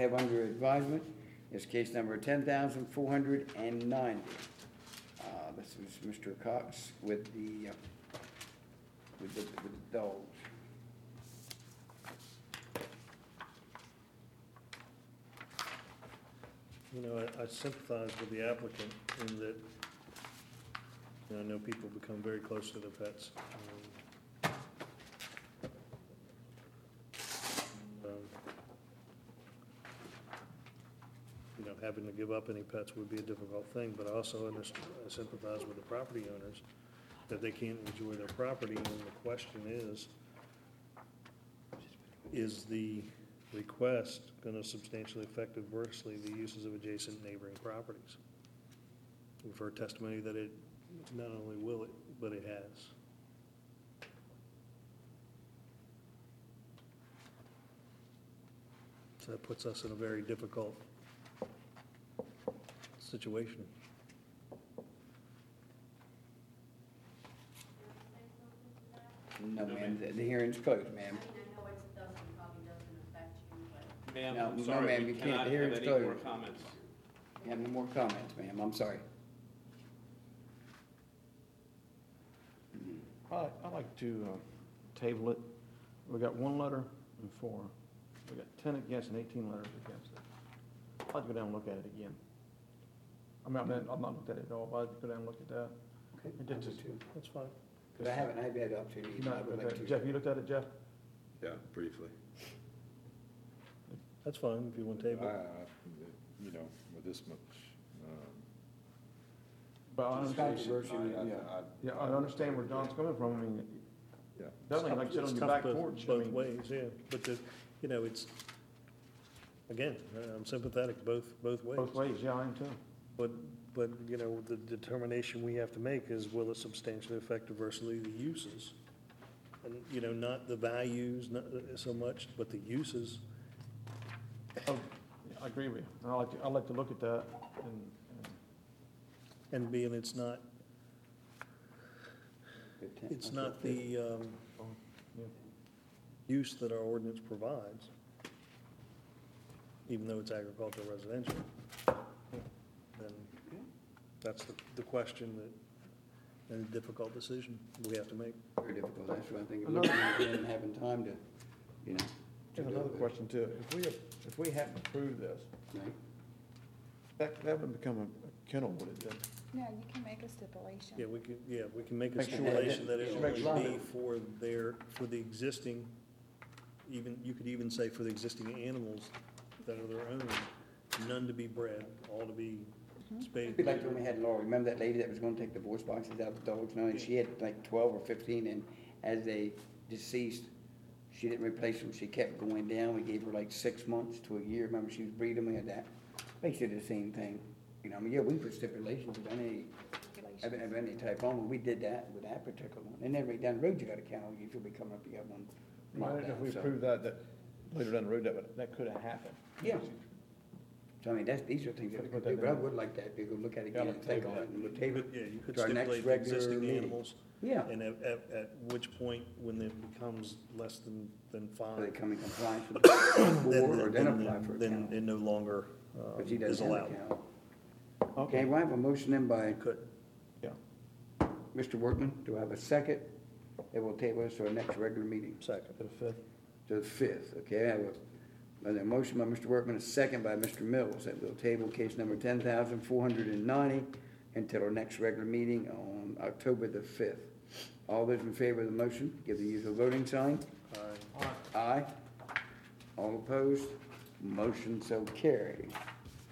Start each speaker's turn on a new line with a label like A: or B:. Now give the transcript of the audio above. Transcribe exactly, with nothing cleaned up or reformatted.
A: have under advisement is case number ten thousand four hundred ninety. Uh, this is Mister Cox with the, uh, with the, with the dogs.
B: You know, I, I sympathize with the applicant in that, you know, I know people become very close to their pets. Um, um, You know, having to give up any pets would be a difficult thing, but I also understand, I sympathize with the property owners that they can't enjoy their property, and the question is, is the request going to substantially affect adversely the uses of adjacent neighboring properties? We've heard testimony that it, not only will it, but it has. So that puts us in a very difficult situation.
A: No, ma'am, the, the hearing's closed, ma'am.
C: I mean, I know it doesn't, probably doesn't affect you, but.
D: Ma'am,
A: No,
D: I'm
A: no,
D: sorry,
A: ma'am,
D: we
A: you can't.
D: cannot
A: The hearing's
D: have any more
A: closed.
D: comments.
A: You have no more comments, ma'am, I'm sorry.
E: I, I'd like to uh, table it. We got one letter and four. We got ten against and eighteen letters against it. I'd like to go down and look at it again. I mean, I've not, I've not looked at it at all, but I'd like to go down and look at that.
A: Okay,
E: It did
A: I would
E: just-
A: too.
B: That's fine.
A: Because I haven't, I've had the opportunity,
E: You
A: but
E: not
A: I would
E: looked
A: like
E: at it.
A: to.
E: Jeff, you looked at it, Jeff?
F: Yeah, briefly.
B: That's fine if you want to table it.
F: Uh, You know, with this much, um,
E: But I understand,
A: Controversy,
F: I- I-
A: yeah.
F: I-
E: yeah, I understand where John's coming from. I mean,
F: Yeah.
E: definitely, like you said, on
B: It's
E: your
B: tough
E: back
B: both-
E: porch. I
B: Both
E: mean,
B: ways, yeah, but the, you know, it's, again, I'm sympathetic both, both ways.
E: Both ways, yeah, I am too.
B: But, but, you know, the determination we have to make is, will it substantially affect adversely the uses? And, you know, not the values, not so much, but the uses.
E: Oh, yeah, I agree with you. I like, to- I'd like to look at that and, and
B: And being it's not,
A: Good ten-
B: it's
A: okay,
B: not
A: good.
B: the, um,
E: yeah.
B: use that our ordinance provides, even though it's agricultural residential, then that's the, the question that, and a difficult decision we have to make.
A: Very difficult, that's why I think looking at it and having time to, you know. to
E: Here's
A: do
E: another
A: it.
E: question too. If we, if we hadn't approved this,
A: Right.
E: that, that would become a kennel, would it then?
G: No, you can make a stipulation.
B: Yeah, we can, yeah, we can make a
E: Make sure
B: stipulation
A: that-
B: that it
A: make
B: will
A: sure-
B: be for their, for the existing, even, you could even say for the existing animals that are their own, none to be bred, all to be spayed.
A: It'd be like when we had Laura, remember that lady that was gonna take the divorce boxes out of the dogs, now, and she had like twelve or fifteen, and as they deceased, she didn't replace them, she kept going down, we gave her like six months to a year, remember she was breeding, we had that. Basically the same thing, you know, I mean, yeah, we put stipulations of any, of, of any type on, we did that with that particular one, and then right down the road, you got a kennel, you should be coming up, you got one. locked
E: Imagine if we
A: down, so-
E: approved that, that later down the road, that, would- that could have happened.
A: Yeah. So I mean, that's, these are things that we
E: Put
A: could do,
E: that
A: but I
E: in.
A: would like that, to go look at it
E: Yeah,
A: again
E: I'd
A: and
E: like to
A: think
E: table
A: on it,
E: that.
A: and we'll
B: You
A: table
B: could, yeah, you could
A: to our next
B: stipulate the
A: regular
B: existing
A: meeting.
B: animals,
A: Yeah,
B: and at, at, at which point, when it becomes less than, than
A: so
B: five,
A: they come in compliance with the
B: then,
A: board, or then
B: then,
A: apply for a
B: then
A: kennel.
B: it no longer, uh,
A: But she
B: is
A: doesn't have a
B: allowed.
A: kennel. Okay, well, I have a motion in by
B: Could.
E: Yeah,
A: Mister Workman, do I have a second? It will table us to our next regular meeting,
B: Second.
E: to the fifth.
A: to the fifth, okay? I have a, I have a motion by Mister Workman, a second by Mister Mills, that we'll table case number ten thousand four hundred and ninety until our next regular meeting on October the fifth. All those in favor of the motion, give the usual voting sign.
B: Aye.
A: Aye. All opposed? Motion so carried.